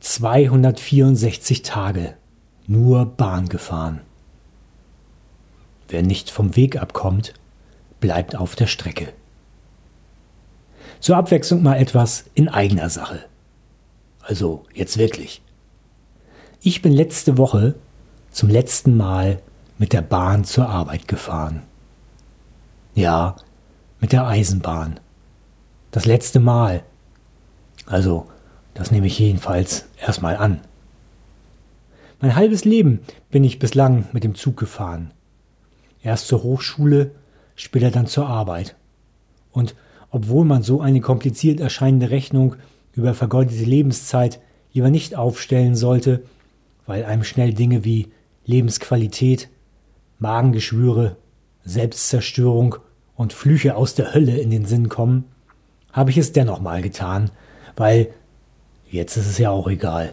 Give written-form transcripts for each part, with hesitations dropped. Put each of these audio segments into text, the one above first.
264 Tage nur Bahn gefahren. Wer nicht vom Weg abkommt, bleibt auf der Strecke. Zur Abwechslung mal etwas in eigener Sache. Also jetzt wirklich. Ich bin letzte Woche zum letzten Mal mit der Bahn zur Arbeit gefahren. Ja, mit der Eisenbahn. Das letzte Mal. Also, das nehme ich jedenfalls erstmal an. Mein halbes Leben bin ich bislang mit dem Zug gefahren. Erst zur Hochschule, später dann zur Arbeit. Und obwohl man so eine kompliziert erscheinende Rechnung über vergeudete Lebenszeit lieber nicht aufstellen sollte, weil einem schnell Dinge wie Lebensqualität, Magengeschwüre, Selbstzerstörung und Flüche aus der Hölle in den Sinn kommen, habe ich es dennoch mal getan, weil jetzt ist es ja auch egal.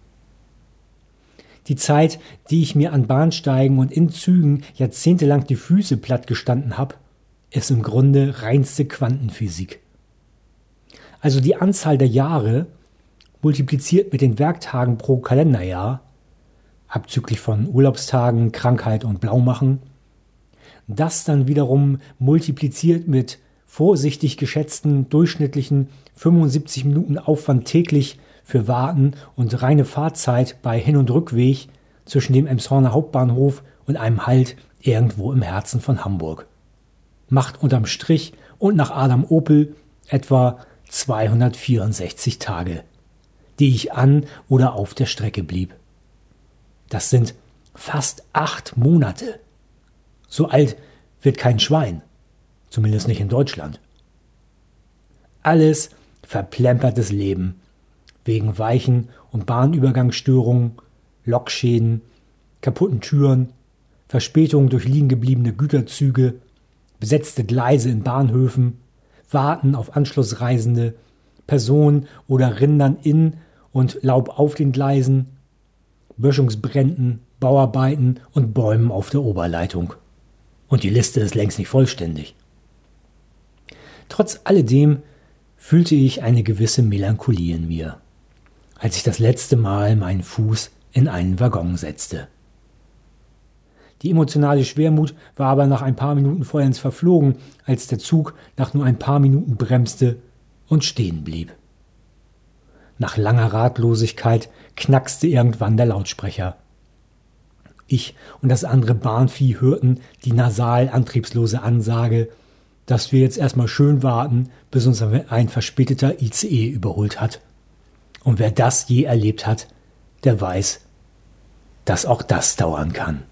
Die Zeit, die ich mir an Bahnsteigen und in Zügen jahrzehntelang die Füße platt gestanden habe, ist im Grunde reinste Quantenphysik. Also die Anzahl der Jahre multipliziert mit den Werktagen pro Kalenderjahr, abzüglich von Urlaubstagen, Krankheit und Blaumachen, das dann wiederum multipliziert mit vorsichtig geschätzten durchschnittlichen 75 Minuten Aufwand täglich für Warten und reine Fahrzeit bei Hin- und Rückweg zwischen dem Emshorner Hauptbahnhof und einem Halt irgendwo im Herzen von Hamburg. Macht unterm Strich und nach Adam Opel etwa 264 Tage, die ich an oder auf der Strecke blieb. Das sind fast 8 Monate. So alt wird kein Schwein, zumindest nicht in Deutschland. Alles verplempertes Leben, wegen Weichen- und Bahnübergangsstörungen, Lokschäden, kaputten Türen, Verspätungen durch liegen gebliebene Güterzüge, besetzte Gleise in Bahnhöfen, Warten auf Anschlussreisende, Personen oder Rindern in und Laub auf den Gleisen, Böschungsbränden, Bauarbeiten und Bäumen auf der Oberleitung. Und die Liste ist längst nicht vollständig. Trotz alledem fühlte ich eine gewisse Melancholie in mir, als ich das letzte Mal meinen Fuß in einen Waggon setzte. Die emotionale Schwermut war aber nach ein paar Minuten vollends verflogen, als der Zug nach nur ein paar Minuten bremste und stehen blieb. Nach langer Ratlosigkeit knackste irgendwann der Lautsprecher. Ich und das andere Bahnvieh hörten die nasal antriebslose Ansage, dass wir jetzt erstmal schön warten, bis uns ein verspäteter ICE überholt hat. Und wer das je erlebt hat, der weiß, dass auch das dauern kann.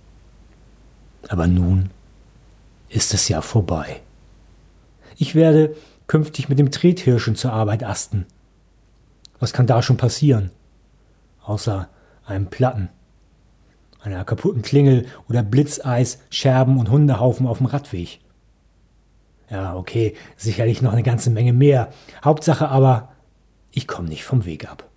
Aber nun ist es ja vorbei. Ich werde künftig mit dem Trethirschen zur Arbeit asten. Was kann da schon passieren? Außer einem Platten, einer kaputten Klingel oder Blitzeis, Scherben und Hundehaufen auf dem Radweg. Ja, okay, sicherlich noch eine ganze Menge mehr. Hauptsache aber, ich komme nicht vom Weg ab.